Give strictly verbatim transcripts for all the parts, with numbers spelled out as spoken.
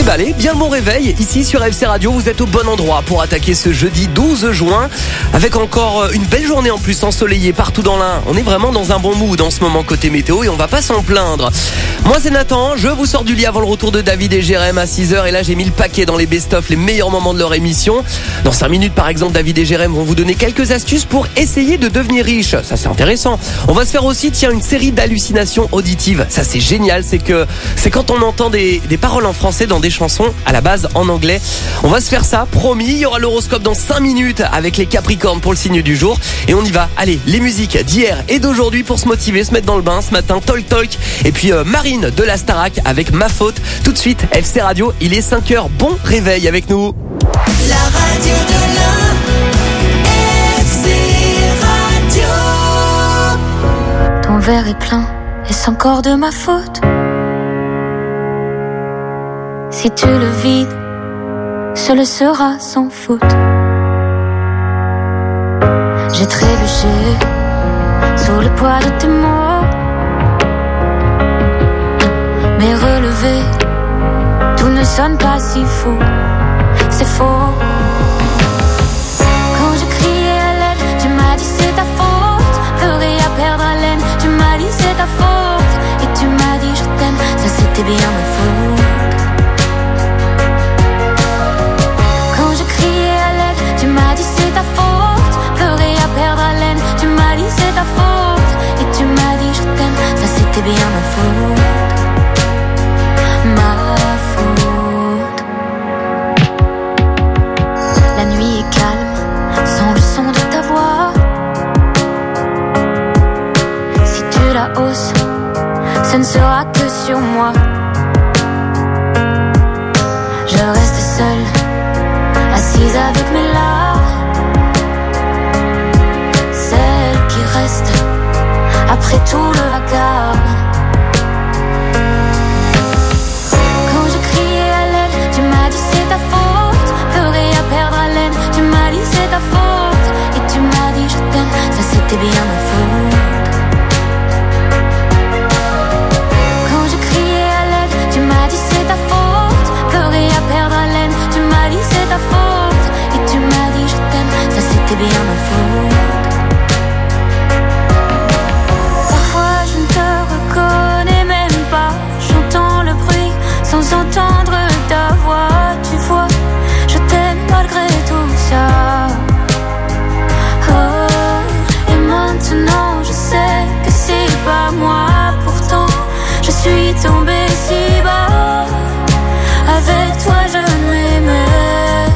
Allez, bien le bon réveil, ici sur F C Radio, vous êtes au bon endroit pour attaquer ce jeudi douze juin, avec encore une belle journée en plus ensoleillée partout dans l'Ain. On est vraiment dans un bon mood en ce moment côté météo et on va pas s'en plaindre. Moi c'est Nathan, je vous sors du lit avant le retour de David et Jérém à six heures et là j'ai mis le paquet dans les best-of, les meilleurs moments de leur émission. Dans cinq minutes par exemple, David et Jérém vont vous donner quelques astuces pour essayer de devenir riche. Ça c'est intéressant. On va se faire aussi, tiens, une série d'hallucinations auditives. Ça c'est génial, c'est que c'est quand on entend des, des paroles en français dans des chansons à la base en anglais. On va se faire ça, promis. Il y aura l'horoscope dans cinq minutes avec les Capricornes pour le signe du jour. Et on y va. Allez, les musiques d'hier et d'aujourd'hui pour se motiver, se mettre dans le bain ce matin. Talk Talk. Et puis euh, Marine de la Starac avec Ma Faute. Tout de suite, F C Radio, il est cinq heures. Bon réveil avec nous. La radio de l'Ain, F C Radio. Ton verre est plein, est-ce encore de ma faute? Si tu le vides, ce le sera sans faute. J'ai trébuché sous le poids de tes mots, mais relevé, tout ne sonne pas si faux. C'est faux. Quand je criais à l'aide, tu m'as dit c'est ta faute. Pleurer à perdre haleine, tu m'as dit c'est ta faute. Et tu m'as dit je t'aime, ça c'était bien ma faute. Tu m'as dit c'est ta faute, pleurer à perdre haleine. Tu m'as dit c'est ta faute, et tu m'as dit je t'aime, ça c'était bien ma faute. Ma faute. La nuit est calme, sans le son de ta voix. Si tu la hausses, ce ne sera que sur moi. Je reste seule, assise avec mes larmes, celle qui reste après tout le vacarme. Quand je criais à l'aide, tu m'as dit c'est ta faute. Pleurer à perdre haleine, tu m'as dit c'est ta faute. Et tu m'as dit je t'aime, ça c'était bien ma faute. Quand je criais à l'aide, tu m'as dit c'est ta faute. Pleurer à perdre haleine, tu m'as dit c'est ta faute. Et tu m'as dit je t'aime, ça c'était bien ma faute. Parfois je ne te reconnais même pas, j'entends le bruit sans entendre ta voix. Tu vois, je t'aime malgré tout ça. Oh, et maintenant je sais que c'est pas moi. Pourtant je suis tombée si bas. Avec toi je m'aimais.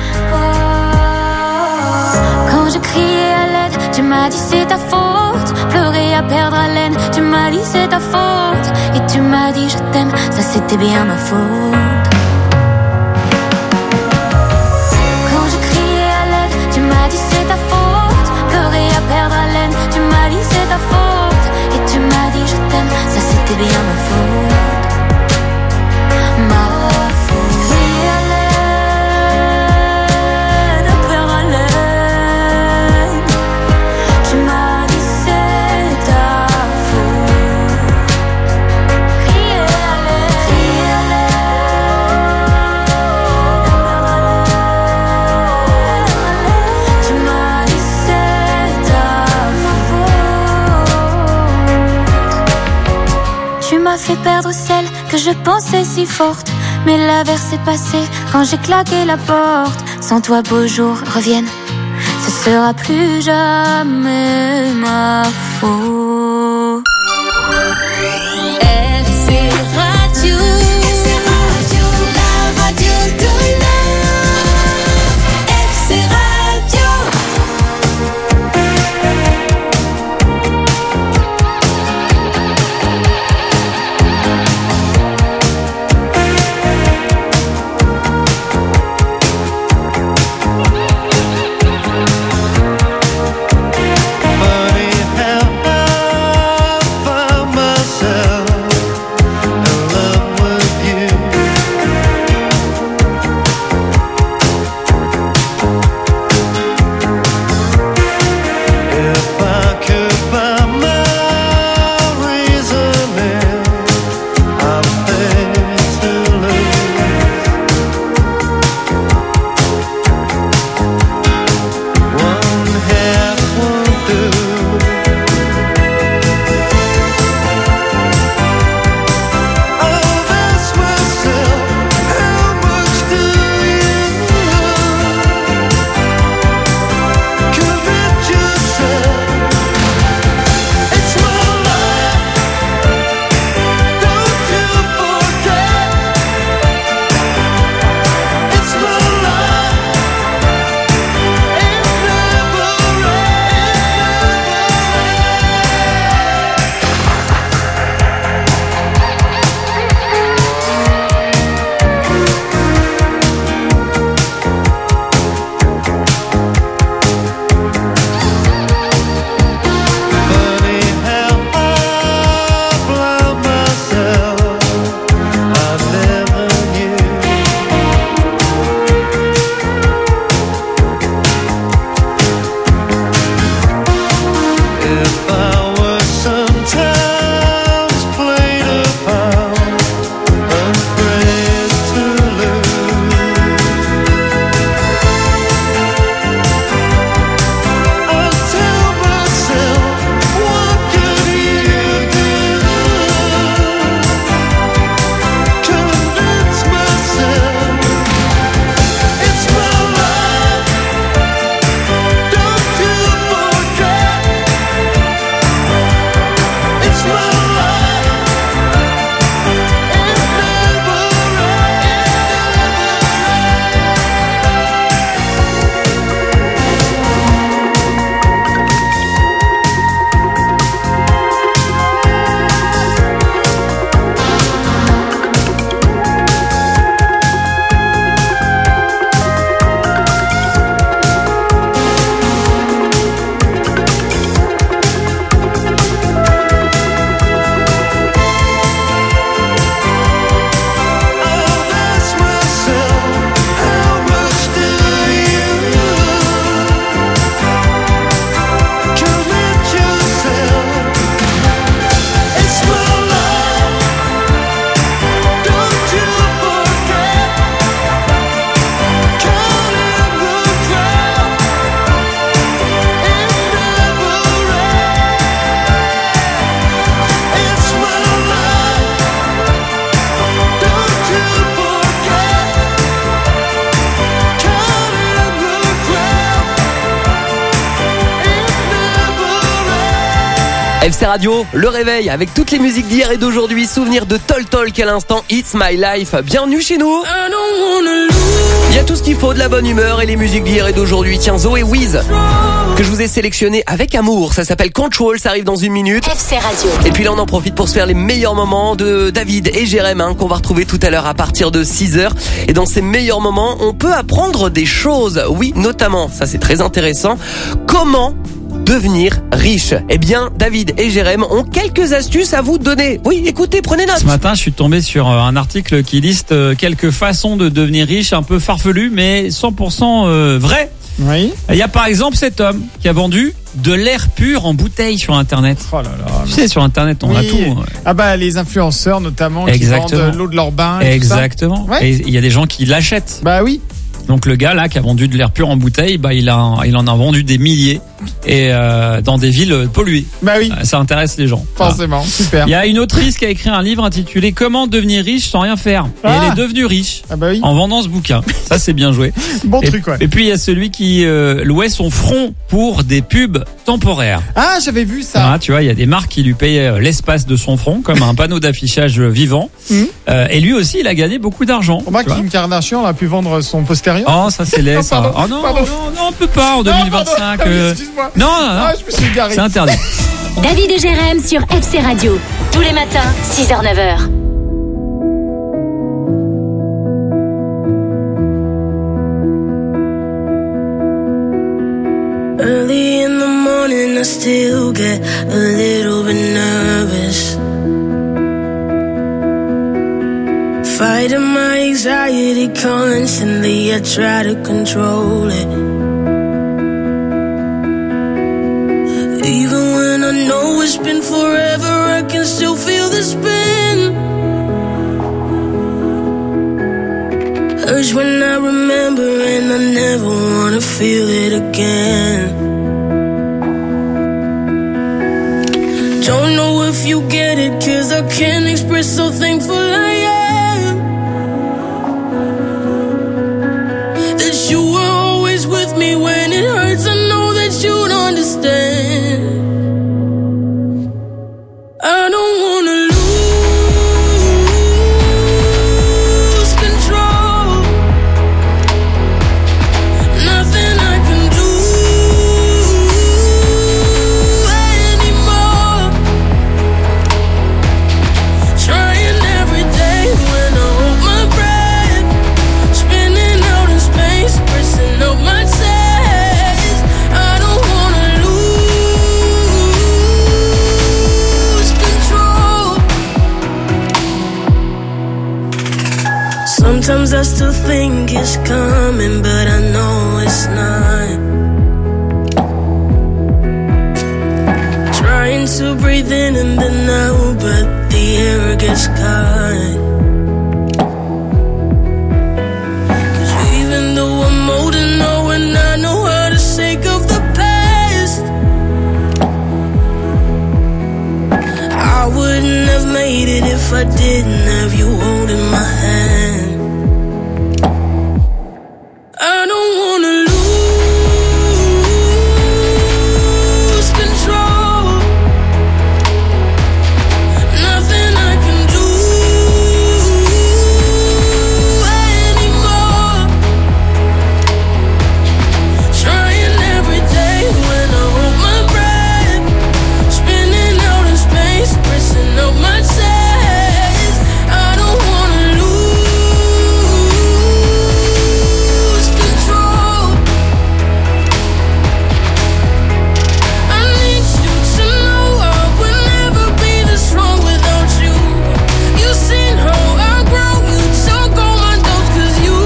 Quand je criais à l'aide, tu m'as dit c'est ta faute. Pleurer à perdre haleine, tu m'as dit c'est ta faute. Et tu m'as dit je t'aime, ça c'était bien ma faute. Quand je criais à l'aide, tu m'as dit c'est ta faute. Pleurer à perdre haleine, tu m'as dit c'est ta faute. Et tu m'as dit je t'aime, ça c'était bien ma faute. Ma fait perdre celle que je pensais si forte. Mais l'averse est passée quand j'ai claqué la porte. Sans toi beaux jours reviennent, ce sera plus jamais ma faute. F C Radio, F C Radio, la radio de l'Ain. F C Radio. Funny how F C Radio, le réveil avec toutes les musiques d'hier et d'aujourd'hui. Souvenir de Tol Talk à l'instant, It's My Life. Bienvenue chez nous. Il y a tout ce qu'il faut, de la bonne humeur et les musiques d'hier et d'aujourd'hui. Tiens, Zoé Wiz, que je vous ai sélectionné avec amour. Ça s'appelle Control, ça arrive dans une minute. F C Radio. Et puis là, on en profite pour se faire les meilleurs moments de David et Jérém, hein, qu'on va retrouver tout à l'heure à partir de six heures. Et dans ces meilleurs moments, on peut apprendre des choses. Oui, notamment, ça c'est très intéressant. Comment devenir riche? Eh bien, David et Jérém ont quelques astuces à vous donner. Oui, écoutez, prenez note. Ce matin, je suis tombé sur un article qui liste quelques façons de devenir riche, un peu farfelues, mais cent pour cent vrai. Oui. Il y a par exemple cet homme qui a vendu de l'air pur en bouteille sur Internet. Oh là là. Tu sais, sur Internet, on Oui. a tout. Ah bah les influenceurs notamment Exactement. qui vendent l'eau de leur bain. Et Exactement. tout ça. Ouais. Et il y a des gens qui l'achètent. Bah oui. Donc le gars là qui a vendu de l'air pur en bouteille, bah il a, il en a vendu des milliers et euh, dans des villes polluées. Bah oui. Ça intéresse les gens. Forcément. Voilà. Super. Il y a une autrice qui a écrit un livre intitulé Comment devenir riche sans rien faire. Et Ah. elle est devenue riche Ah bah oui. en vendant ce bouquin. Ça c'est bien joué. Bon et, truc ouais. et puis il y a celui qui euh, louait son front pour des pubs temporaires. Ah j'avais vu ça. Ah, tu vois, il y a des marques qui lui payaient l'espace de son front comme un panneau d'affichage vivant. Mhm. Euh, et lui aussi, il a gagné beaucoup d'argent. Remarque tu vois. Kim Kardashian a pu vendre son postérieur. Oh, ça c'est laid, Oh, ça. pardon, Oh non, pardon. non, non, on peut pas en deux Non, mille vingt-cinq. pardon. Ah oui, euh, excuse-moi. Non, non, non. Ah je me suis garé. C'est interdit. David et Jérém sur F C Radio. Tous les matins, six heures neuf heures. Early in the morning, I still get a little bit nervous. Fighting my anxiety constantly, I try to control it. Even when I know it's been forever, I can still feel the spin. Urge when I remember, and I never wanna feel it again. Don't know if you get it, cause I can't express how thankful I am that you were always with me when it hurts. I know that you'd understand. I don't wanna lose control. Nothing I can do anymore. Trying every day when I hold my breath, spinning out in space, pressing up my chest. I don't wanna lose control. Sometimes I still think it's coming, but I know it's not. Trying to breathe in and then out, but the air gets caught. 'Cause even though I'm old and know and I know how to shake off the past, I wouldn't have made it if I didn't have you holding my hand. I don't wanna lose control. Nothing I can do anymore. Trying every day when I hold my breath, spinning out in space, pressing up my chest. I don't wanna lose control. I need you to know I would never be this strong without you. You seen how I grow, you took all my doubts 'cause you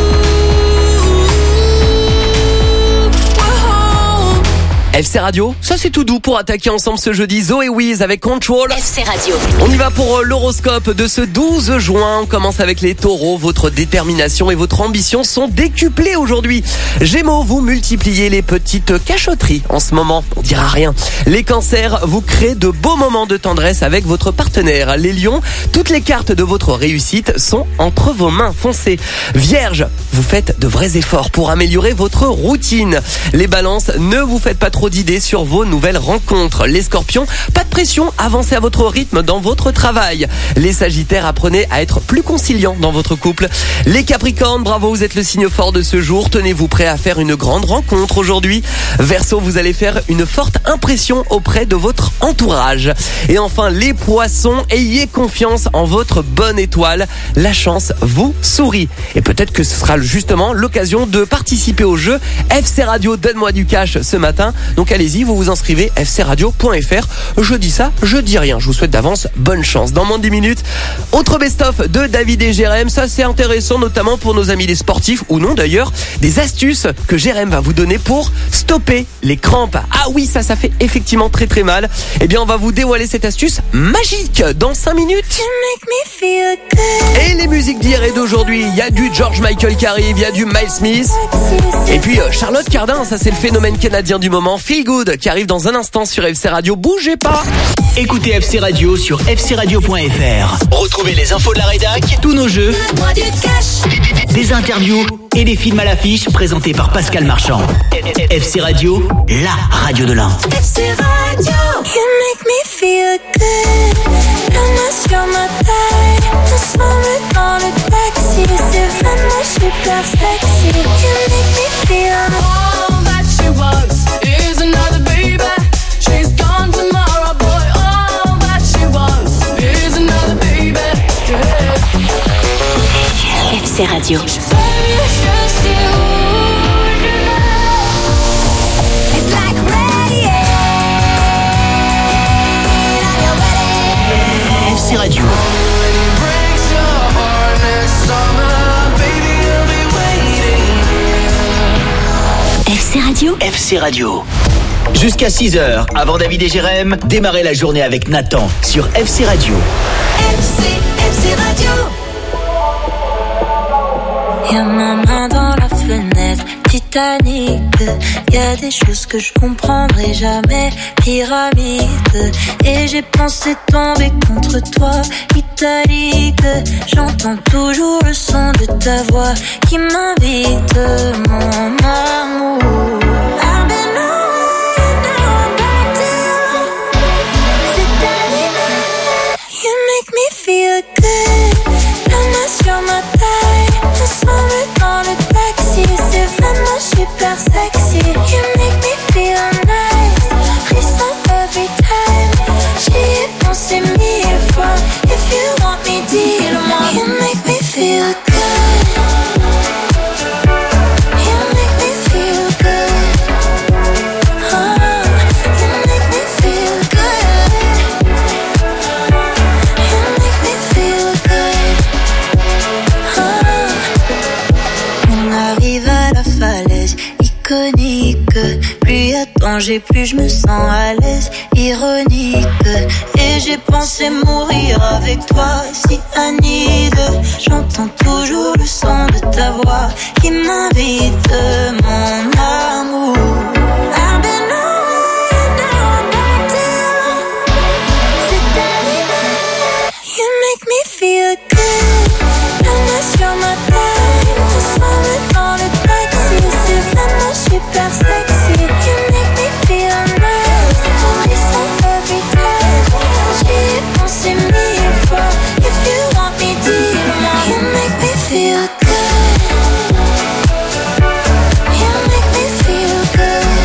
were home. F C Radio, ça c'est tout doux pour attaquer ensemble ce jeudi. Zoé Wiz avec Control. F C Radio. On y va pour euh, l'horoscope de ce douze juin. On commence avec les taureaux. Votre détermination et votre ambition sont décuplées aujourd'hui. Gémeaux, vous multipliez les petites cachotteries en ce moment. On dira rien. Les cancers, vous créez de beaux moments de tendresse avec votre partenaire. Les lions, toutes les cartes de votre réussite sont entre vos mains. Foncez. Vierge, vous faites de vrais efforts pour améliorer votre routine. Les balances, ne vous faites pas trop d'idées sur vos nouvelles rencontres. Les scorpions, pas de pression, avancez à votre rythme dans votre travail. Les sagittaires, apprenez à être plus conciliants dans votre couple. Les capricornes, bravo, vous êtes le signe fort de ce jour. Tenez-vous prêt à faire une grande rencontre aujourd'hui. Verseau, vous allez faire une forte impression auprès de votre entourage. Et enfin, les poissons, ayez confiance en votre bonne étoile. La chance vous sourit. Et peut-être que ce sera justement l'occasion de participer au jeu F C Radio Donne-moi du cash ce matin. Donc allez-y, vous vous inscrivez f c radio point f r. Je dis ça, je dis rien. Je vous souhaite d'avance bonne chance. Dans moins de dix minutes, autre best-of de David et Jérém. Ça, c'est intéressant, notamment pour nos amis les sportifs, ou non d'ailleurs, des astuces que Jérém va vous donner pour stopper les crampes. Ah oui, ça, ça fait effectivement très très mal. Eh bien, on va vous dévoiler cette astuce magique dans cinq minutes. Et les musiques d'hier et d'aujourd'hui, il y a du George Michael qui arrive, il y a du Miles Smith. Et puis euh, Charlotte Cardin, ça c'est le phénomène canadien du moment. Feel Good qui arrive dans un instant sur F C Radio. Bougez pas. Écoutez F C Radio sur f c radio point f r. Retrouvez les infos de la rédac, tous nos jeux, Donne-moi du cash. des interviews et des films à l'affiche présentés par Pascal Marchand. F C Radio, la radio de l'Ain. F C Radio. You make me feel good. La main sur ma taille. Ensemble dans le taxi. C'est vraiment super sexy. You make me feel. All that she was is another baby. She's gone tomorrow, boy. All that she was is another baby. Yeah. F C Radio. Baby, it's just you. It's like radio. F C Radio, Breaks your heart next summer, baby, I'll be waiting. F C Radio. F C Radio. Jusqu'à six heures, avant David et Jérém, démarrez la journée avec Nathan sur F C Radio. F C, F C Radio. Y'a ma main dans la fenêtre, Titanic. Y'a des choses que je comprendrai jamais, pyramide. Et j'ai pensé tomber contre toi, italique. J'entends toujours le son de ta voix qui m'invite, mon amour. I've been away, now I'm back to you. C'est terminé. You make me feel good. La main sur ma taille. Ensemble dans le taxi. C'est vraiment super sexy. You make me feel nice. Frisson every time. J'y ai pensé mille fois. If you want me, dis-le-moi. You make me feel good. You make me feel good. Oh, you make me feel good. You make me feel good. Oh. On arrive à la falaise iconique. Plus y a danger, plus je me sens à l'aise. Ironique. Et j'ai pensé mourir avec toi, si Anide. J'entends toujours le son de ta voix qui m'invite, mon amour. I've been away, now I'm back to you. C'est terminé. You make me feel good. La main sur ma taille. Ensemble dans le taxi. C'est vraiment super sexy. You make me feel nice. Frisson every time. J'y ai pensé mille fois. If you want me, dis-le-moi. You make me feel good. You make me feel good.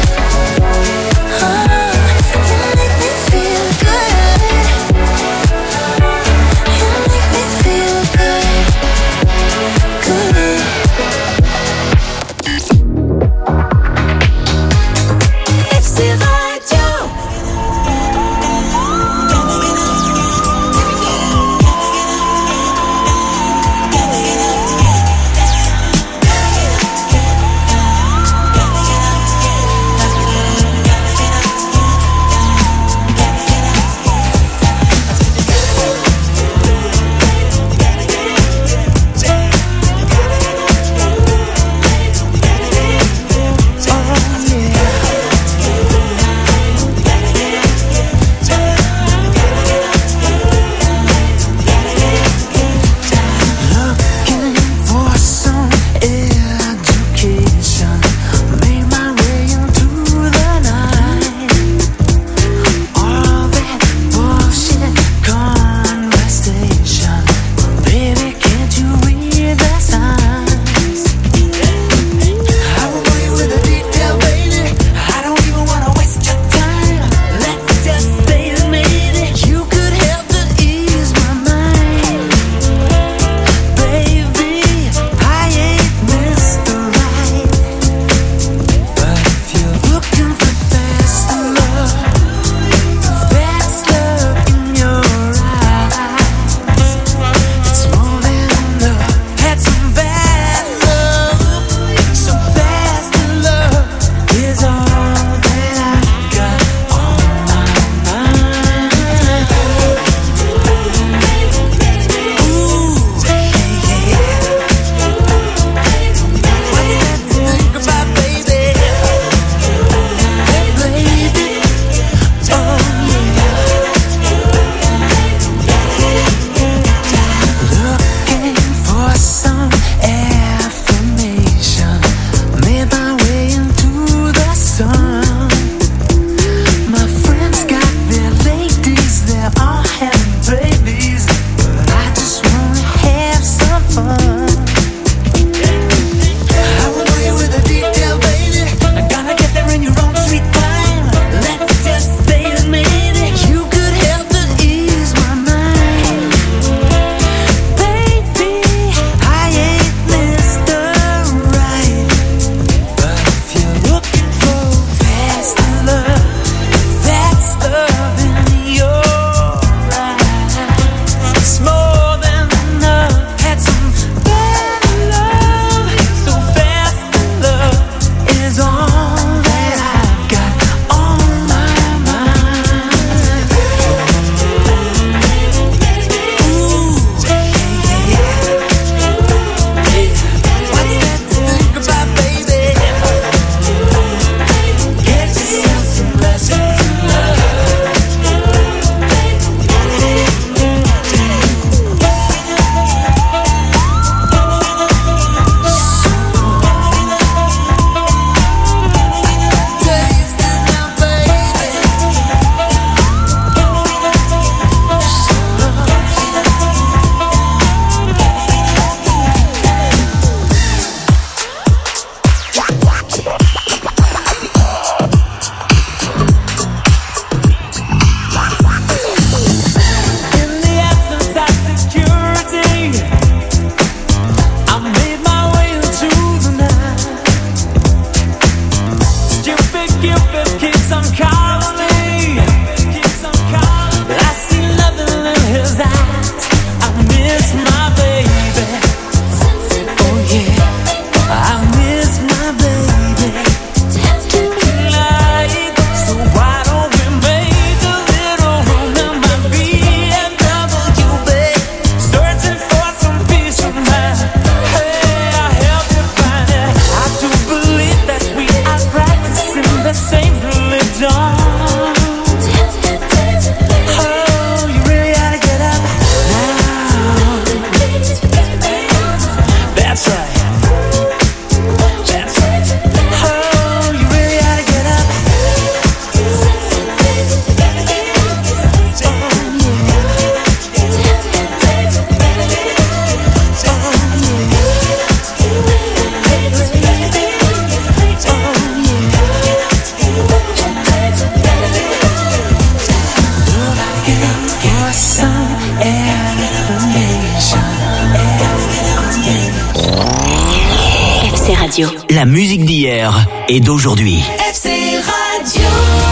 F C Radio. La musique d'hier et d'aujourd'hui. F C Radio.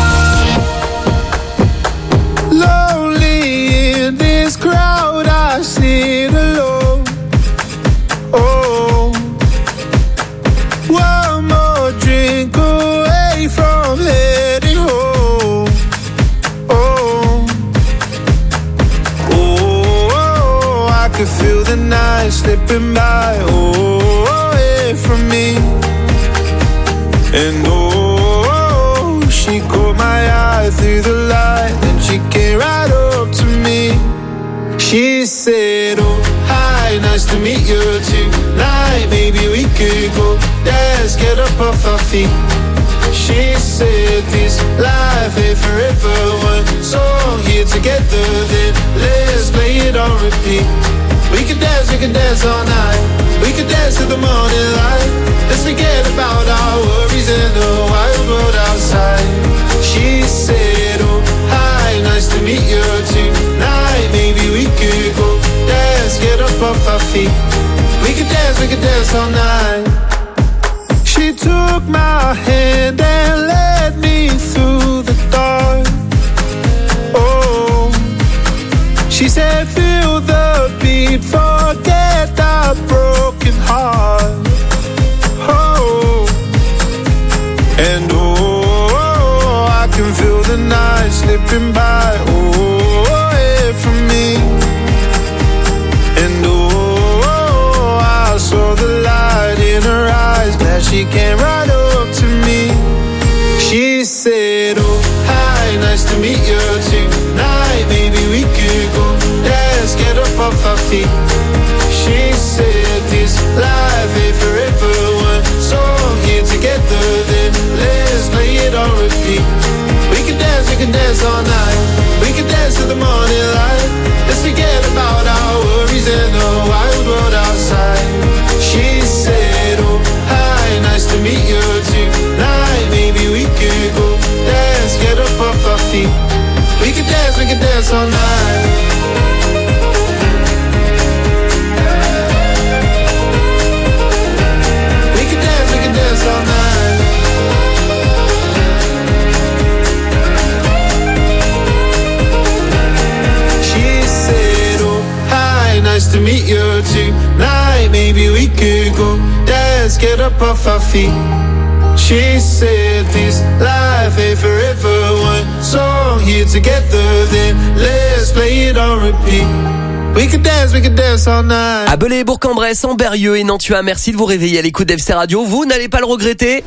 Lonely in this crowd, I sit alone. Oh, one more drink away from heading home. Oh, oh, I could feel the night slipping by. Oh, away from me. And oh, she caught my eye through the light, and she came right up to me. She said, oh, hi, nice to meet you tonight. Maybe we could go dance, get up off our feet. She said, this life ain't forever. One song here together, then let's play it on repeat. We could dance, we could dance all night. We could dance till the morning light. Let's forget about our worries in the wild world outside. She said, oh, hi, nice to meet you tonight. Maybe we could go dance, get up off our feet. We could dance, we could dance all night. She took my hand and led me through the dark. Oh, she said, feel the beat, forget that broken heart. Oh, and oh, I can feel the night slipping by. Oh, away from me. And oh, I saw the light in her eyes. Glad she came right up to me. She said, oh, hi, nice to meet you tonight. Maybe we could go dance, get up off our feet. She said, this life ain't forever. One song here together, then let's play it on repeat. We can dance, we can dance all night. We can dance till the morning light. Let's forget about our worries and the wild world outside. She said, oh, hi, nice to meet you tonight. Maybe we could go dance, get up off our feet. We can dance, we can dance all night. Dance all night. She said, oh, hi, nice to meet you tonight. Maybe we could go dance, get up off our feet. She said, this life ain't forever. One song here together, then let's play it on repeat. We can dance, we can dance all night. À Belay, Bourg-en-Bresse, en Berrieux et Nantua, merci de vous réveiller à l'écoute d'F C Radio. Vous n'allez pas le regretter.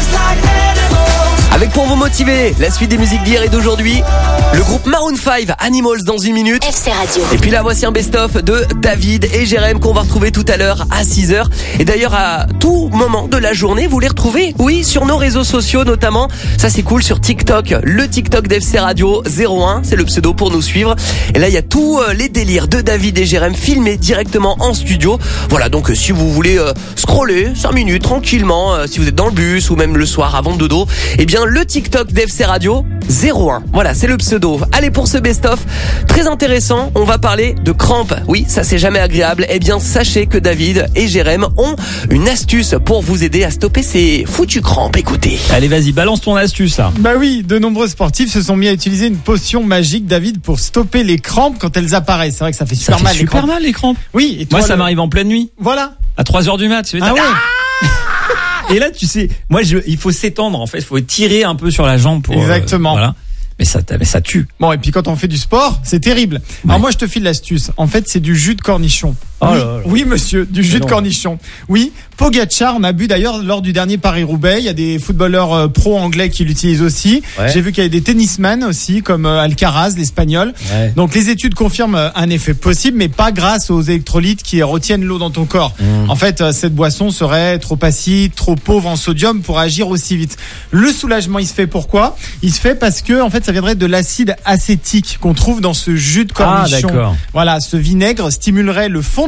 Avec pour vous motiver la suite des musiques d'hier et d'aujourd'hui, le groupe Maroon five, Animals dans une minute. F C Radio. Et puis là, voici un best-of de David et Jérém qu'on va retrouver tout à l'heure à six heures. Et d'ailleurs, à tout moment de la journée, vous les retrouvez, oui, sur nos réseaux sociaux notamment. Ça, c'est cool, sur TikTok. Le TikTok d'F C Radio zéro un, c'est le pseudo pour nous suivre. Et là, il y a tous les délires de David et Jérém filmés directement en studio. Voilà, donc si vous voulez euh, scroller cinq minutes tranquillement, euh, si vous êtes dans le bus ou même le soir avant le dodo, eh bien le TikTok d'F C Radio zéro un. Voilà, c'est le pseudo. Allez, pour ce best-of, très intéressant, on va parler de crampes. Oui, ça c'est jamais agréable. Eh bien, sachez que David et Jérém ont une astuce pour vous aider à stopper ces foutues crampes. Écoutez. Allez, vas-y, balance ton astuce là. Bah oui, de nombreux sportifs se sont mis à utiliser une potion magique, David, pour stopper les crampes quand elles apparaissent. C'est vrai que ça fait super Ça fait mal. les super crampes. mal les crampes. Oui, et toi, Moi, ça le- m'arrive en pleine nuit, Voilà. à trois heures du mat. Tu fais, Ah ouais. Et là, tu sais, moi, je, il faut s'étendre en fait, il faut tirer un peu sur la jambe pour. euh, Exactement. voilà. Mais ça, mais ça tue. Bon, et puis quand on fait du sport, c'est terrible. Alors moi, je te file l'astuce. En fait, c'est du jus de cornichon. Oh oui, là là. oui, monsieur, du jus Mais de non. cornichon. Oui, Pogacar en a bu d'ailleurs lors du dernier Paris-Roubaix. Il y a des footballeurs euh, pro anglais qui l'utilisent aussi. Ouais. J'ai vu qu'il y avait des tennisman aussi, comme euh, Alcaraz, l'espagnol. Ouais. Donc les études confirment euh, un effet possible, mais pas grâce aux électrolytes qui retiennent l'eau dans ton corps. Mmh. En fait, euh, cette boisson serait trop acide, trop pauvre en sodium pour agir aussi vite. Le soulagement, il se fait pourquoi ? Il se fait parce que, en fait, ça viendrait de l'acide acétique qu'on trouve dans ce jus de Ah, cornichon. d'accord. Voilà, ce vinaigre stimulerait le fond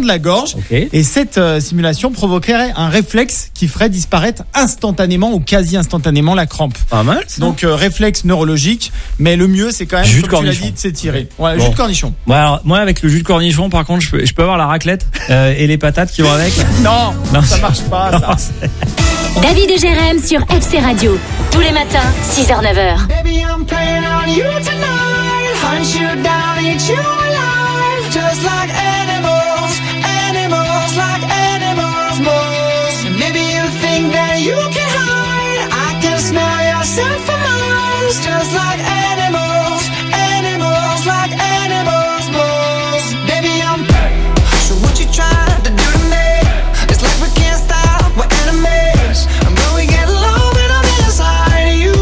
de la gorge. Ok. Et cette euh, simulation provoquerait un réflexe qui ferait disparaître instantanément ou quasi instantanément la crampe. Pas mal. Ça. Donc euh, réflexe neurologique, mais le mieux c'est quand même, Jus de comme tu l'as cornichon. dit, de s'étirer. Ouais, Bon. jus de cornichon. Bon, alors, moi, avec le jus de cornichon, par contre, je peux, je peux avoir la raclette euh, et les patates qui vont avec. Non, Non, ça c'est- marche pas. Non, Ça. c'est- David et Jérém sur F C Radio. Tous les matins, six heures neuf heures. Baby, I'm playing on you tonight. Hunt you down, eat you alive. Just like animals, animals, like animals most. And maybe you think that you can hide. I can smell yourself for miles. Just like animals, animals, like animals most. Baby, I'm. So what you trying to do to me? It's like we can't stop, we're enemies. And when we get low, when I'm inside you.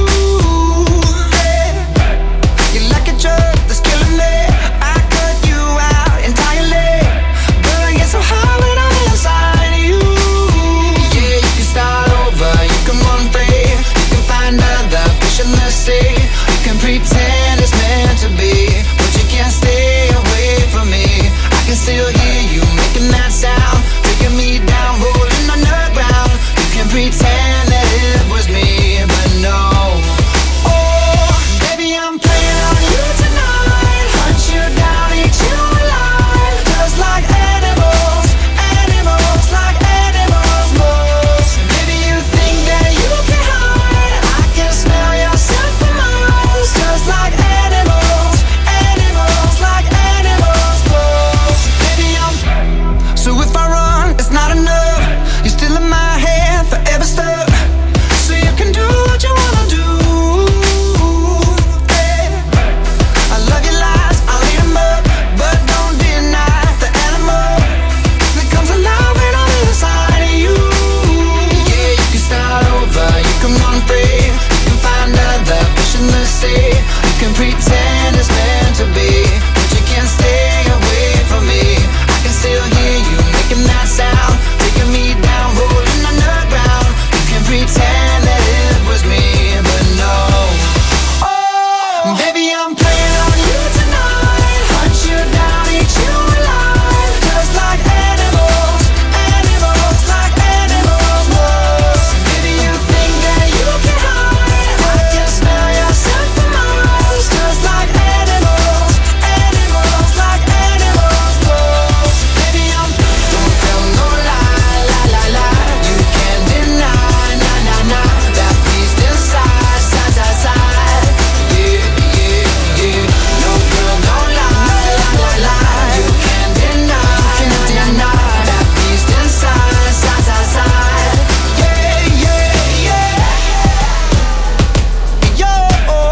You're like a drug that's killing me. I cut you out entirely. But I get so high when I'm inside you. Yeah, you can start over, you can run free. You can find other fish in the sea. You can pretend it's meant to be, but you can't stay away from me. I can still hear you making that sound, taking me down, rolling on the ground. You can pretend that it was me, but no. Oh, baby, I'm playing on you tonight. Hunt you down, eat you alive. Just like animals, animals, like animals most. Maybe you think that you can hide. I can smell yourself for miles. Just like animals, animals, like animals most. Baby, I'm. So if I run, it's not enough. You're still in my head, forever stuck. So you can do what you wanna do. Yeah. I love your lies, I'll eat 'em up, but don't deny the animal that comes alive when I'm inside of you. Yeah, you can start over, you can run free, you can find other fish in the sea. You can pretend it's meant to be, but you can't stay away from me. I can still hear you making that sound, taking me down, rolling on the ground. You can pretend that it was me, but no. Oh, baby, I'm playing on you tonight. Hunt you down, eat you alive. Just like animals, animals, like animals most. Maybe you think that you can hide. I can smell yourself for miles. Just like animals, animals, like animals most. Baby, I'm. Don't tell no lie, lie, lie, lie. You can't deny, nah, nah, nah. That beast inside, side, side, side. Yeah, yeah, yeah. No girl, don't lie, lie, lie, lie. You can't deny, nah, nah, nah. That beast inside, side, side, side. Yeah, yeah, yeah. Yo, whoa,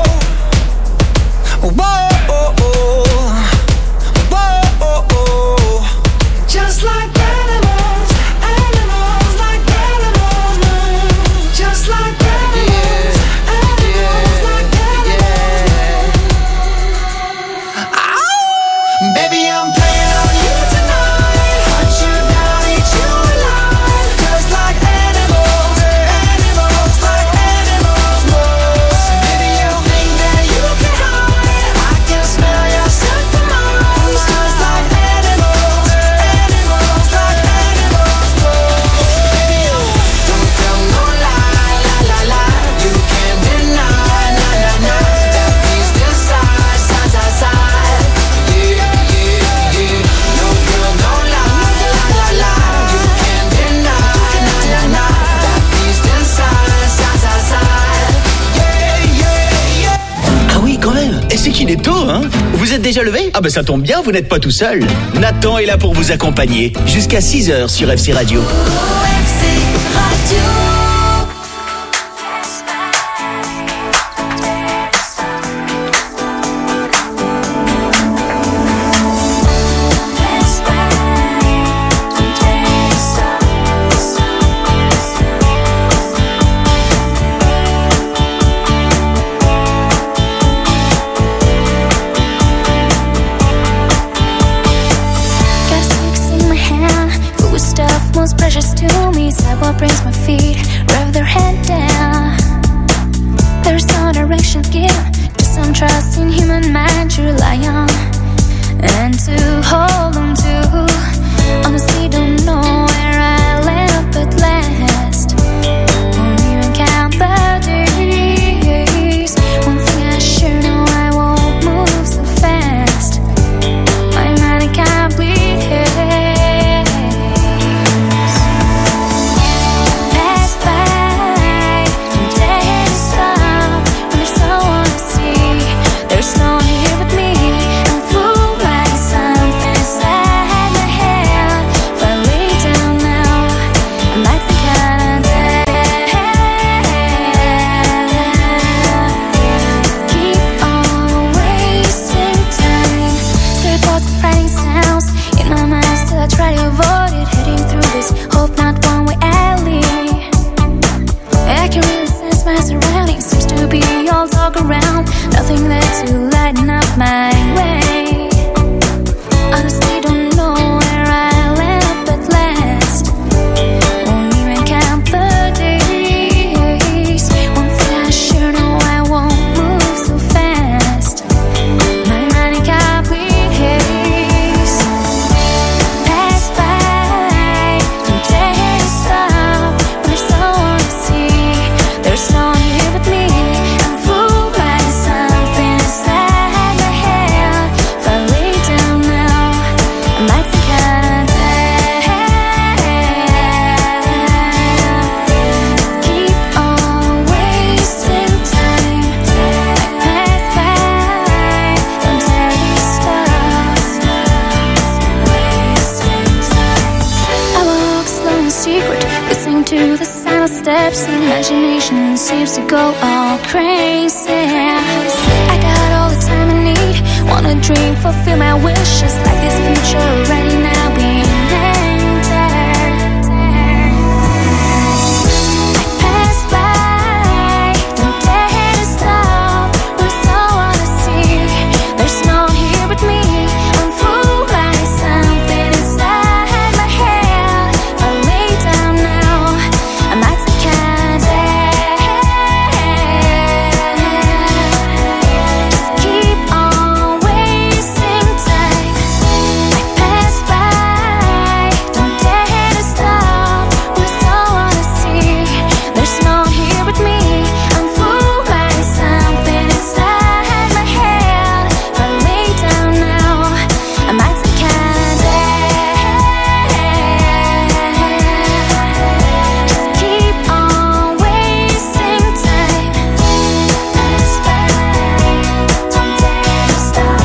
whoa, whoa. Just like animals, animals, like animals move. Just like animals, animals, like animals. Ow! Baby, I'm playing on you tonight. Hunt you down, eat you alive. Just like animals, animals, like animals most. Baby, you think that you can hide. I can smell yourself for miles. Just like animals, animals, like animals most. Baby, you don't tell no lie, lie, lie, lie. You can't deny, nah, nah, nah. That beast inside, side, side, side. Yeah, yeah, yeah. No girl, don't lie, lie, lie, lie. You can't deny, nah, nah, nah. That beast inside, side, side, side. Yeah, yeah, yeah. Ah oui, quand même. Et c'est qu'il est tôt, hein? Vous êtes déjà levé? Ah bah ça tombe bien, vous n'êtes pas tout seul. Nathan est là pour vous accompagner jusqu'à six heures sur F C Radio. F C Radio. Got sticks in my hand, food stuff most precious to me. Sidewalk brings my feet, rev their head down. There's no direction given, just some trust in human mind to rely on and to hold on to. On a to the final steps, imagination seems to go all crazy. I got all the time I need, wanna dream, fulfill my wishes, like this future already now being entered. I pass by, don't dare to stop, that's all I wanna see. There's no one here but me, I'm fooled by something inside my head. If I lay down now, I might take a Just keep on wasting time. I pass by, don't dare to stop, that's all I wanna see. There's no one here but me, I'm fooled by something inside my head. If I lay down now, I might take a Just keep on wasting time. Pass by, don't dare to stop.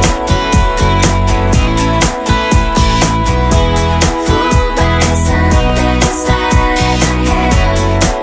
Fooled by something inside my head.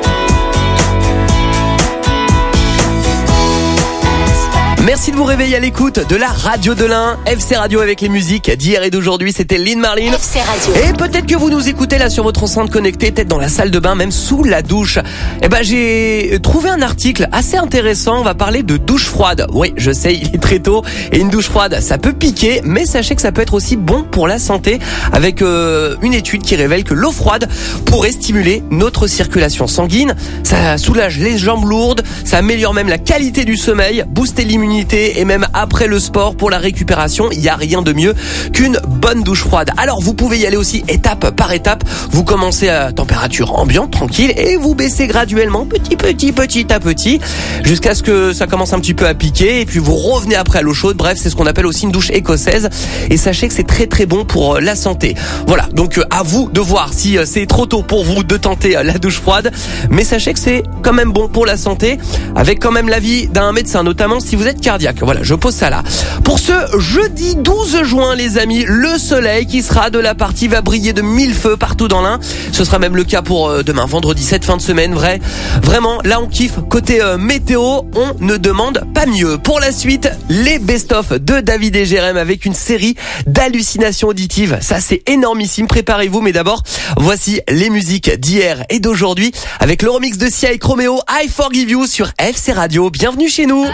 Pass by. Merci de vous réveiller à l'écoute de la radio de l'Ain. F C Radio avec les musiques d'hier et d'aujourd'hui, c'était Lynn Marlin. F C Radio. Et peut-être que vous nous écoutez là sur votre enceinte connectée, peut-être dans la salle de bain, même sous la douche. Eh ben, j'ai trouvé un article assez intéressant. On va parler de douche froide. Oui, je sais, il est très tôt. Et une douche froide, ça peut piquer, mais sachez que ça peut être aussi bon pour la santé, avec euh, une étude qui révèle que l'eau froide pourrait stimuler notre circulation sanguine. Ça soulage les jambes lourdes, ça améliore même la qualité du sommeil, booster l'immunité, et même après le sport, pour la récupération, il n'y a rien de mieux qu'une bonne douche froide. Alors vous pouvez y aller aussi étape par étape. Vous commencez à température ambiante, tranquille, et vous baissez graduellement, petit petit petit à petit, jusqu'à ce que ça commence un petit peu à piquer, et puis vous revenez après à l'eau chaude. Bref, c'est ce qu'on appelle aussi une douche écossaise, et sachez que c'est très très bon pour euh, la santé. Voilà, donc euh, à vous de voir si euh, c'est trop tôt pour vous de tenter euh, la douche froide, mais sachez que c'est quand même bon pour la santé, avec quand même l'avis d'un médecin, notamment si vous êtes cardiaque. Voilà, je pose ça là. Pour ce jeudi douze juin, les amis, le soleil qui sera de la partie va briller de mille feux partout dans l'Ain. Ce sera même le cas pour euh, demain, vendredi, cette fin de semaine. Vrai, vraiment, là on kiffe. Côté euh, météo, on ne demande pas mieux. Pour la suite, les best-of de David et Jérém avec une série d'hallucinations auditives. Ça, c'est énormissime. Préparez-vous, mais d'abord, voici les musiques d'hier et d'aujourd'hui avec le remix de Sia et Chromeo, I Forgive You sur F C Radio. Bienvenue chez nous.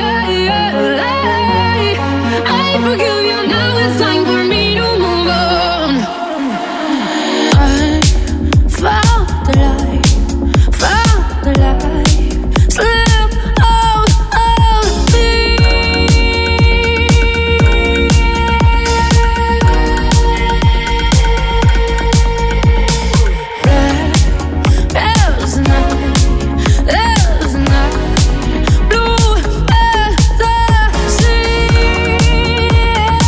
I forgive you, now it's time for me to move on. I found the light, found the light, slip out of me. There was a night, there was a night, blue as the sea.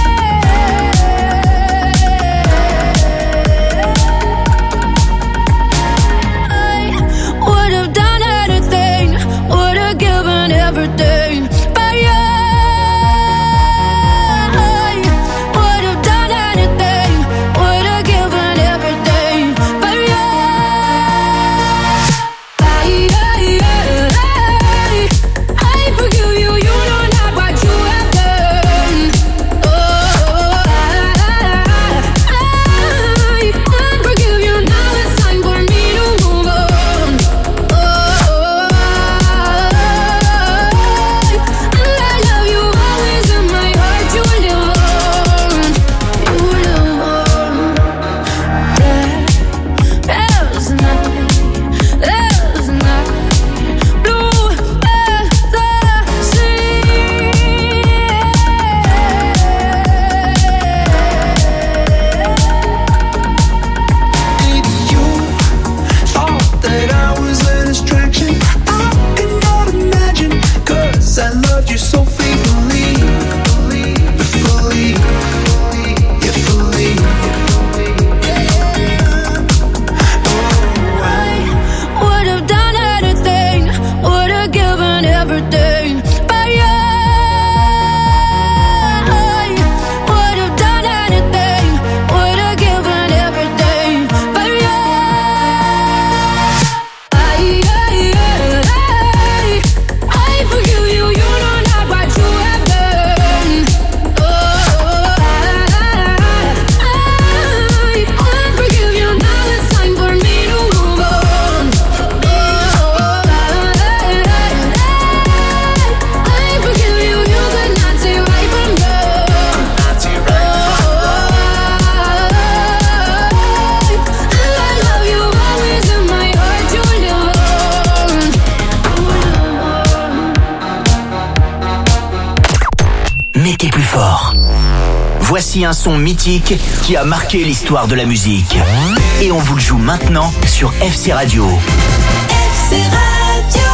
Voici un son mythique qui a marqué l'histoire de la musique. Et on vous le joue maintenant sur F C Radio. F C Radio.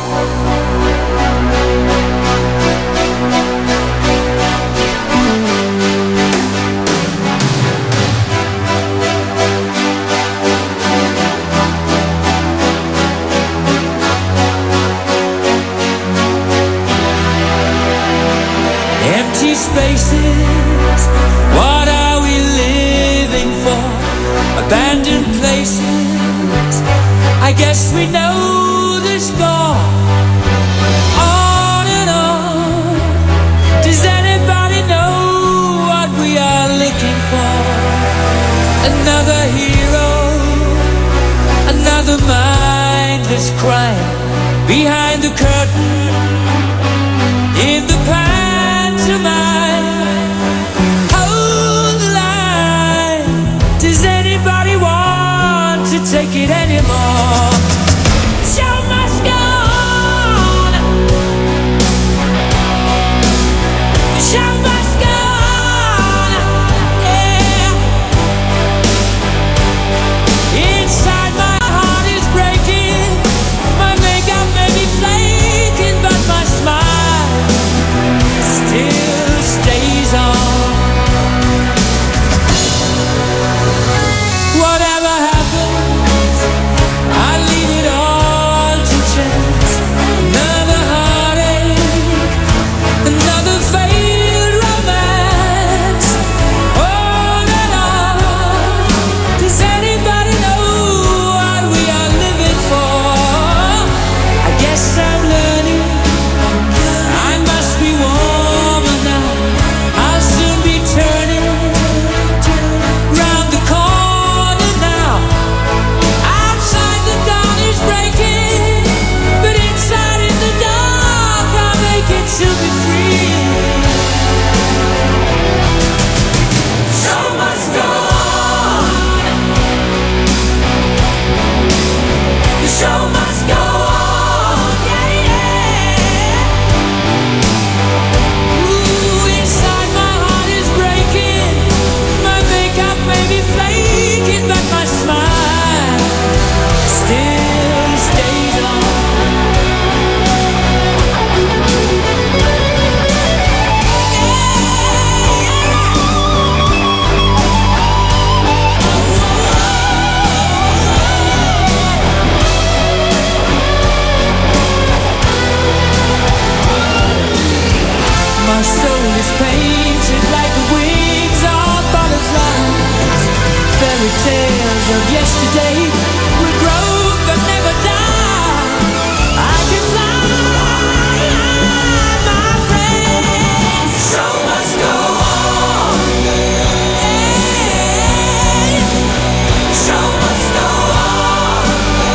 Empty spaces, what are we living for? Abandoned places, I guess we know the score. On and on, does anybody know what we are looking for? Another hero, another mindless crime, behind the curtain, in the past. Hold the line. Does anybody want to take it anymore? The show must go on. The show must go on. Yeah. Inside my heart is breaking. My makeup may be flaking, but my smile still stays on. Whatever happens, I leave it all to chance. Another heartache, another failed romance. On and on. Does anybody know what we are living for? I guess I'm learning. I must be warmer now. I'll soon be turning round the corner now. Outside the dawn is breaking, but inside in the dark I'll make it to be free. The show must go on. The show must go on. Yeah, yeah. Ooh, inside my heart is breaking. My makeup may be flaking, but my smile still stays on. My soul is painted like the wings of butterflies. Fairy tales of yesterday will grow but never die. I can fly, my friend. The show must go on. The show must go on.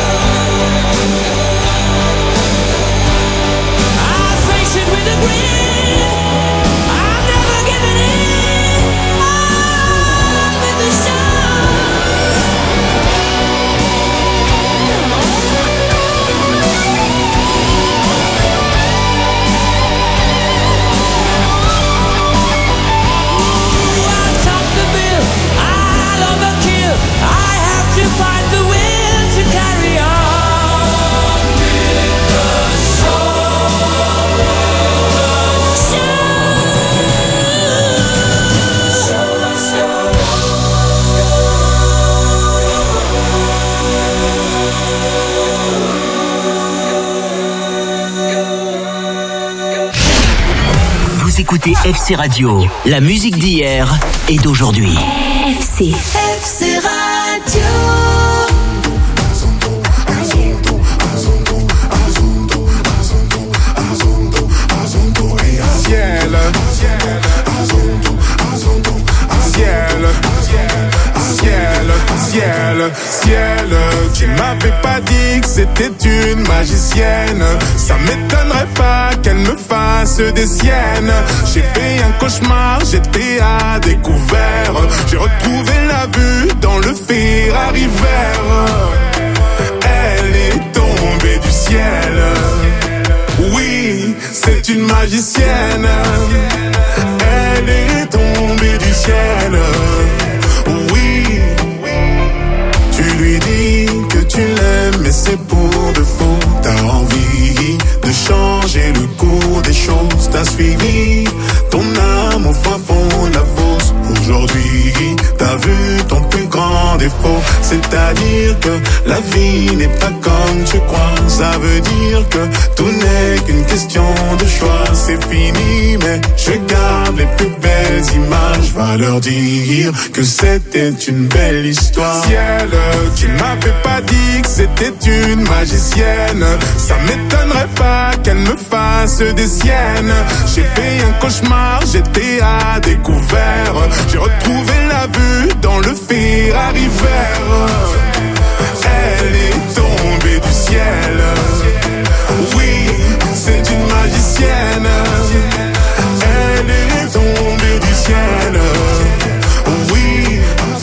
I face it with a grin. I'm never giving in. On with the show. I'll top the bill. I'll overkill. I have to find the will to carry on with the show. Show must go Vous écoutez F C Radio, la musique d'hier et d'aujourd'hui. F C. F C Radio. Ciel, ciel, ciel, ciel, ciel. Tu m'avais pas dit que c'était une magicienne. Ça m'étonnerait pas qu'elle me fasse des siennes. J'ai fait un cauchemar, j'étais à découvert. J'ai retrouvé la vue dans le Ferrari vert. Elle est tombée du ciel. Oui, c'est une magicienne. Elle est tombée du ciel. Oui, tu lui dis que tu l'aimes, mais c'est pour de faux. T'as envie de changer le cours des choses. T'as suivi ton âme au fin fond de la fosse. Aujourd'hui, t'as vu ton plus grand défaut. C'est-à-dire que la vie n'est pas comme tu crois. Ça veut dire que tout n'est qu'une question de choix. C'est fini, mais je garde les plus belles images. Va leur dire que c'était une belle histoire. Ciel, tu m'avais pas dit que c'était une magicienne. Ça m'étonnerait pas qu'elle me fasse des siennes. J'ai fait un cauchemar, j'étais à découvert. J'ai retrouvé la vue dans le Ferrari vert. Elle est tombée du ciel. Oui, c'est une magicienne. Elle est tombée du ciel. Oui,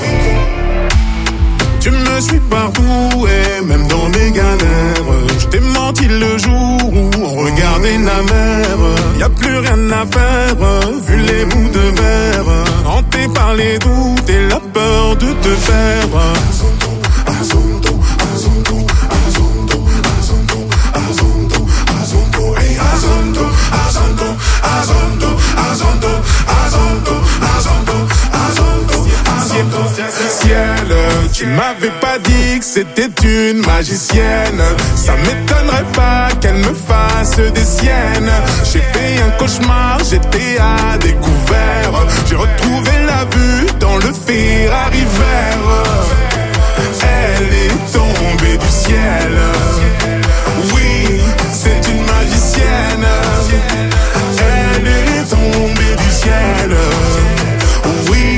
tu me suis partout et même dans mes galères. Je t'ai menti le jour où on regardait la mer. Y'a plus rien à faire, vu les bouts de verre. Hanté par les doutes et la peur de te perdre. Azondo, Azondo, Azondo, Azondo, Azondo, Azondo, hey Azondo, Azondo, Azondo, Azondo, Azondo, Azondo, Azondo, Azondo. Ciel, tu m'avais pas dit que c'était une magicienne. Ça m'étonnerait pas qu'elle me fasse des siennes. J'ai fait un cauchemar, j'étais à découvert. J'ai retrouvé la vue dans le Ferrari vert. Elle est tombée du ciel. Oui, c'est une magicienne. Elle est tombée du ciel. Oui.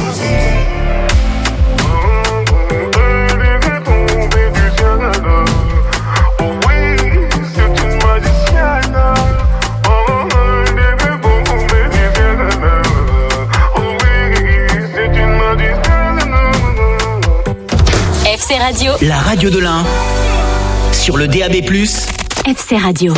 F C Radio. La radio de l'Ain. Sur le D A B plus. F C Radio.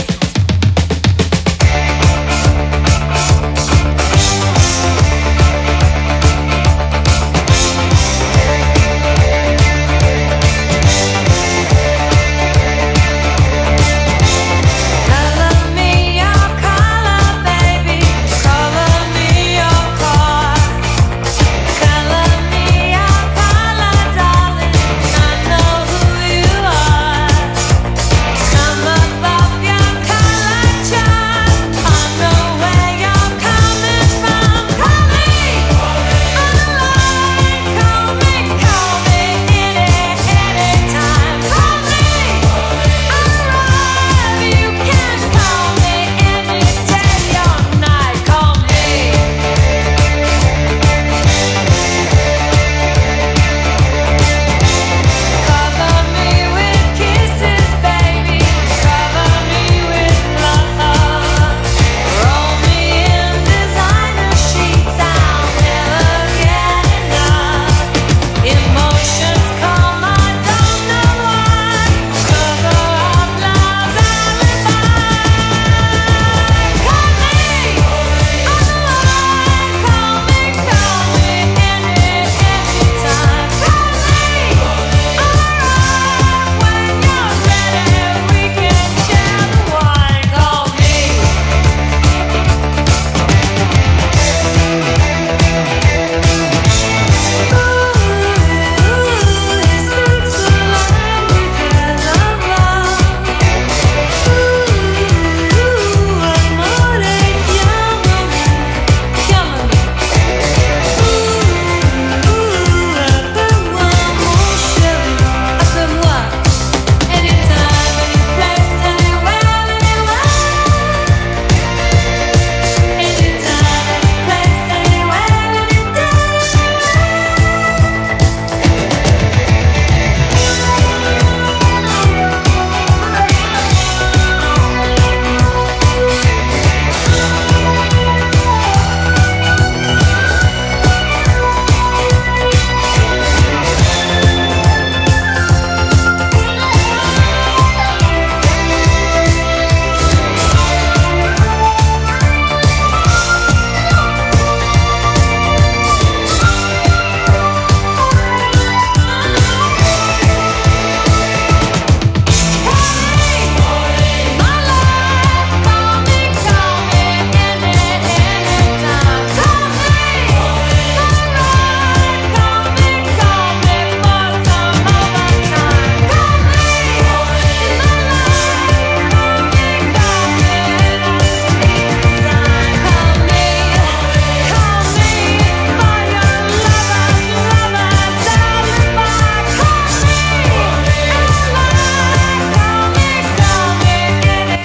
Come above your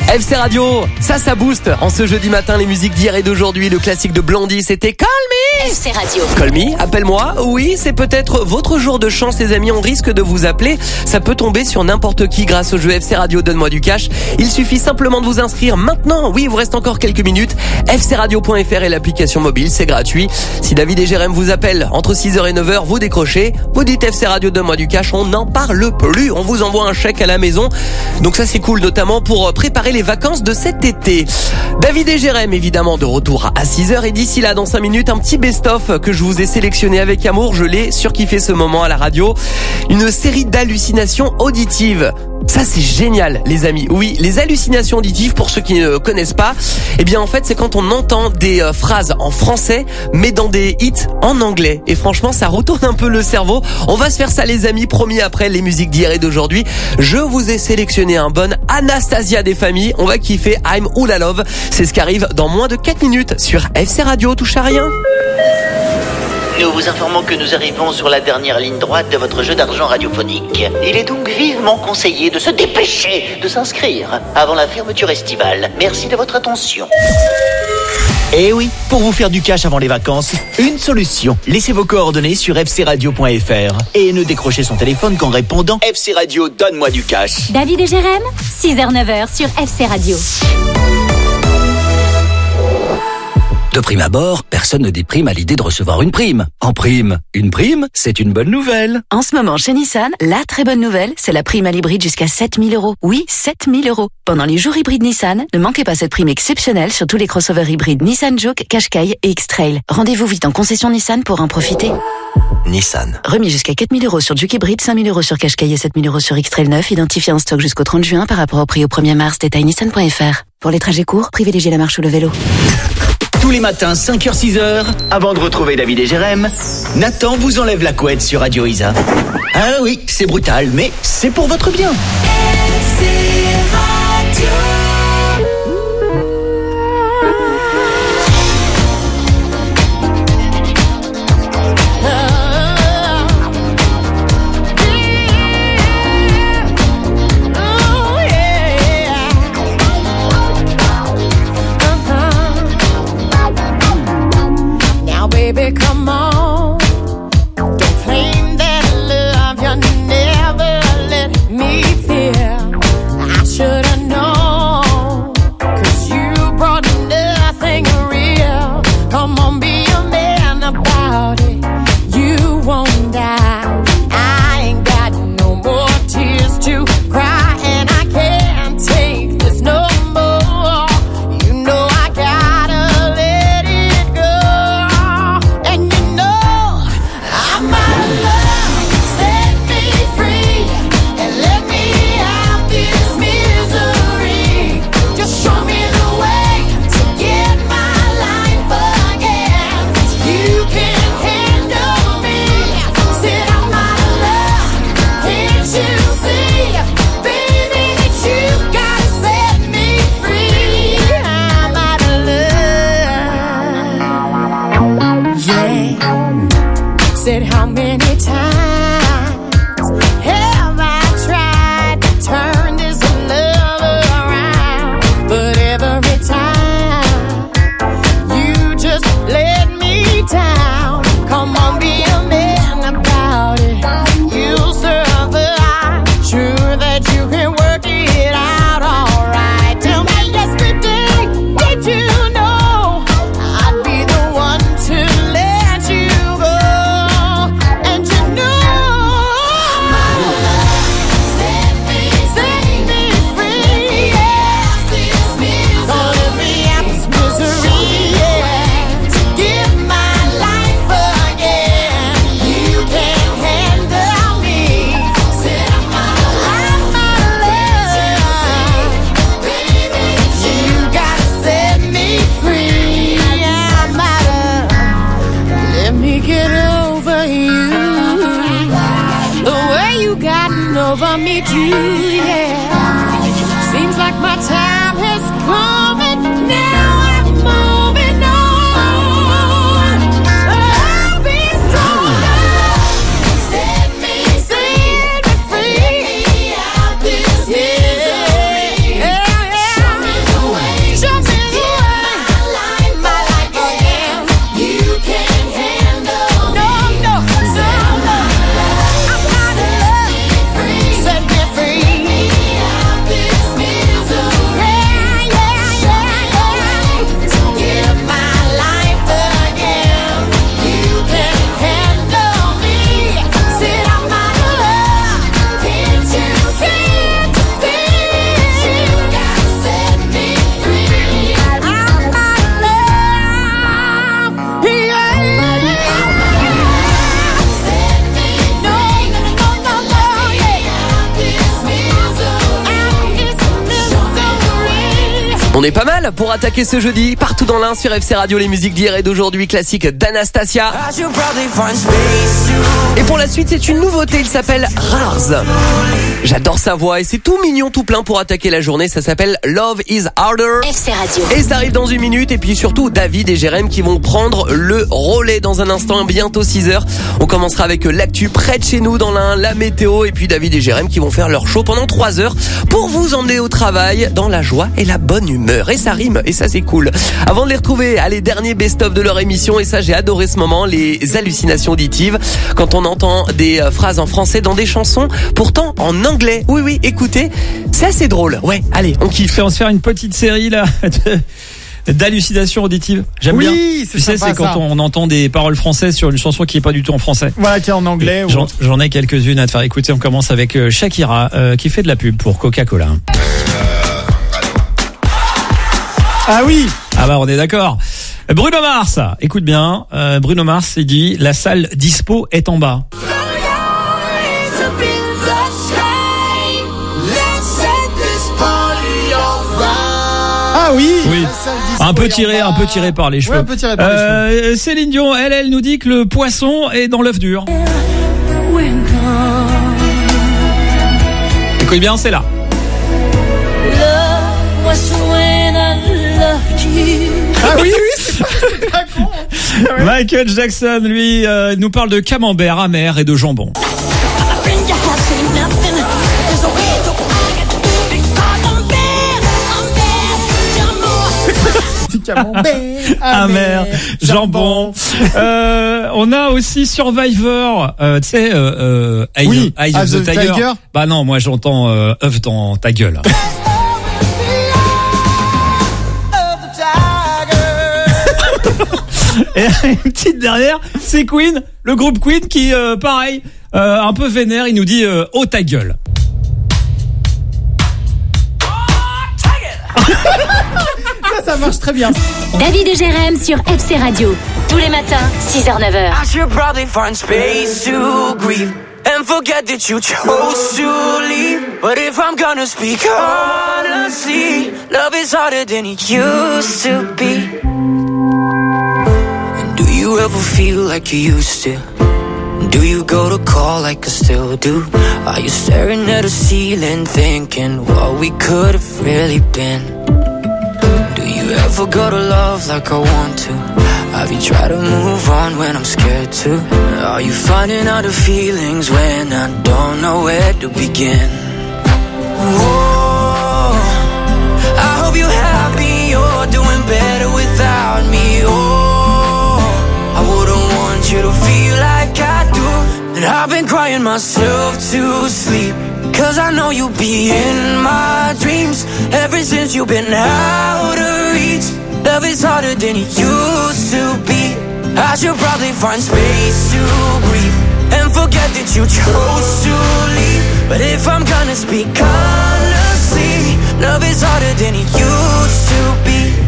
F C Radio, ça, ça booste. En ce jeudi matin, les musiques d'hier et d'aujourd'hui. Le classique de Blondie, c'était Call Me. F C Radio. Call Me, appelle-moi. Oui, c'est peut-être votre jour de chance, les amis. On risque de vous appeler. Ça peut tomber sur n'importe qui grâce au jeu F C Radio Donne-moi du cash. Il suffit simplement de vous inscrire maintenant. Oui, il vous reste encore quelques minutes. F C radio point F R et l'application mobile, c'est gratuit. Si David et Jérém vous appellent entre six heures et neuf heures, vous décrochez. Vous dites F C Radio Donne-moi du cash. On n'en parle plus. On vous envoie un chèque à la maison. Donc ça, c'est cool, notamment pour préparer les vacances de cet été. David et Jérém, évidemment, de retour à six heures. Et d'ici là, dans cinq minutes, un petit best-of que je vous ai sélectionné avec amour. Je l'ai surkiffé ce moment à la radio. Une série d'hallucinations auditives. Ça, c'est génial, les amis. Oui, les hallucinations auditives, pour ceux qui ne connaissent pas, eh bien, en fait, c'est quand on entend des euh, phrases en français, mais dans des hits en anglais. Et franchement, ça retourne un peu le cerveau. On va se faire ça, les amis, promis, après les musiques d'hier et d'aujourd'hui. Je vous ai sélectionné un bon Anastasia des familles. On va kiffer I'm Oula Love. C'est ce qui arrive dans moins de quatre minutes sur F C Radio. Touche à rien. Nous vous informons que nous arrivons sur la dernière ligne droite de votre jeu d'argent radiophonique. Il est donc vivement conseillé de se dépêcher de s'inscrire avant la fermeture estivale. Merci de votre attention. Eh oui, pour vous faire du cash avant les vacances, une solution. Laissez vos coordonnées sur f c radio point f r et ne décrochez son téléphone qu'en répondant F C Radio Donne-moi du cash. David et Jérém, six heures neuf heures sur F C Radio. De prime abord, personne ne déprime à l'idée de recevoir une prime. En prime, une prime, c'est une bonne nouvelle. En ce moment, chez Nissan, la très bonne nouvelle, c'est la prime à l'hybride jusqu'à sept mille euros. Oui, sept mille euros. Pendant les jours hybrides Nissan, ne manquez pas cette prime exceptionnelle sur tous les crossovers hybrides Nissan Juke, Qashqai et X-Trail. Rendez-vous vite en concession Nissan pour en profiter. Nissan. Remis jusqu'à quatre mille euros sur Juke hybride, cinq mille euros sur Qashqai et sept mille euros sur X-Trail neuf, identifié en stock jusqu'au trente juin par rapport au prix au premier mars, détail nissan point f r. Pour les trajets courts, privilégiez la marche ou le vélo. Tous les matins, cinq heures six heures, avant de retrouver David et Jérém, Nathan vous enlève la couette sur Radio Isa. Ah oui, c'est brutal, mais c'est pour votre bien. F C Radio. Baby, come on. Don't claim that love you never let me feel. I should've known, 'cause you brought nothing real. Come on, be a man about it. You won't die. I ain't got no more tears to cry, and I can't take this no more. You know I gotta let it go. And you know I'm out of love. Set me free and let me out this misery. Just show me the way to get my life again. You can't handle me. Said I'm out of love. Can't you see, baby, that you gotta set me free? I'm out of love. Yeah. Said how many times have I tried to turn this love around? But every time you just let me down. Come on, be a man about it. You'll survive. Sure that you can work it out alright. Tell me yesterday, did you know I'd be the one to let you go? And you know I'm out of love. Set me, set me free. Yeah, this misery. Gonna let me out this misery. Yeah, to give my life again. You can't handle me. Said I'm out of love. I'm out of love. Baby, you gotta set me free. I'm out of. Let me get over you. The way you gotten over me too, yeah. Seems like my time has come and now I'm moving on. I'll be stronger. Set me, set me free. Let me out this misery. Yeah, yeah. Show me On est pas mal pour attaquer ce jeudi. Partout dans l'Ain sur F C Radio, les musiques d'hier et d'aujourd'hui, classiques d'Anastasia. Et pour la suite, c'est une nouveauté, il s'appelle Rars. J'adore sa voix et c'est tout mignon, tout plein pour attaquer la journée. Ça s'appelle Love is Harder. F C Radio. Et ça arrive dans une minute. Et puis surtout, David et Jérém qui vont prendre le relais dans un instant, bientôt six heures. On commencera avec l'actu près de chez nous dans l'Ain, la météo. Et puis David et Jérém qui vont faire leur show pendant trois heures pour vous emmener au travail dans la joie et la bonne humeur. Et ça rime, et ça c'est cool. Avant de les retrouver, allez, dernier best-of de leur émission. Et ça, j'ai adoré ce moment, les hallucinations auditives. Quand on entend des phrases en français dans des chansons, pourtant en anglais. Oui, oui, écoutez, c'est assez drôle. Ouais, allez, on kiffe. On va se faire une petite série là de, d'hallucinations auditives. J'aime oui, bien. C'est tu sais, sympa, c'est quand ça. on entend des paroles françaises sur une chanson qui est pas du tout en français. Voilà, qui est en anglais. J'en, ou... j'en ai quelques-unes à te faire écouter. On commence avec euh, Shakira euh, qui fait de la pub pour Coca-Cola. Ah oui. Ah bah on est d'accord. Bruno Mars, écoute bien. Euh, Bruno Mars, il dit la salle dispo est en bas. Ah oui. Oui. Un peu tiré, un peu tiré par les cheveux. Ouais, un peu tiré par les euh, cheveux. Céline Dion, elle, elle nous dit que le poisson est dans l'œuf dur. Écoute bien, c'est là. Ah oui, oui, c'est pas, c'est pas con. Ah ouais. Michael Jackson, lui, euh, nous parle de camembert amer et de jambon. Camembert, amer, jambon. euh, on a aussi Survivor, euh, tu sais, euh, euh, Eye, oui, Eye of the, the Tiger. Tiger. Bah non, moi j'entends euh, œuf dans ta gueule. Et une petite dernière, c'est Queen, le groupe Queen qui, euh, pareil, euh, un peu vénère, il nous dit euh, oh ta gueule. Ça, ça marche très bien. David et Jérém sur F C Radio. Tous les matins, six heures neuf heures. I should probably find space to grieve and forget that you chose to leave. But if I'm gonna speak honestly, love is harder than it used to be. And do you ever feel like you used to? Do you go to call like I still do? Are you staring at a ceiling thinking what we could have really been? Do you ever go to love like I want to? Have you tried to move on when I'm scared to? Are you finding out the feelings when I don't know where to begin? Oh, I hope you're happy, you're doing better without me. Oh, I wouldn't want you to feel like I do. And I've been crying myself to sleep, cause I know you'll be in my dreams. Ever since you've been out of reach, love is harder than it used to be. I should probably find space to grieve and forget that you chose to leave. But if I'm gonna speak honestly, love is harder than it used to be.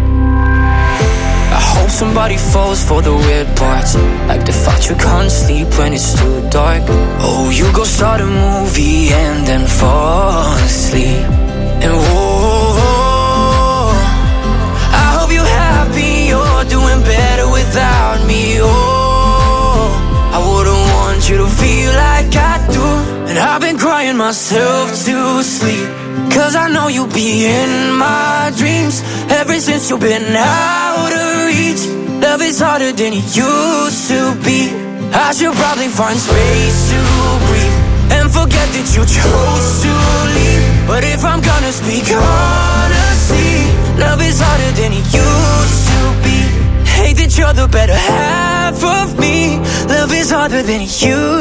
I hope somebody falls for the weird parts, like the fact you can't sleep when it's too dark. Oh, you go start a movie and then fall asleep. And whoa, I hope you're happy, you're doing better without me. Oh, I wouldn't want you to feel like I do. And I've been crying myself to sleep, cause I know you'll be in my dreams. Ever since you've been out of reach, love is harder than it used to be. I should probably find space to breathe and forget that you chose to leave. But if I'm gonna speak honestly, love is harder than it used to be. Hate that you're the better half of me. Love is harder than it used to be.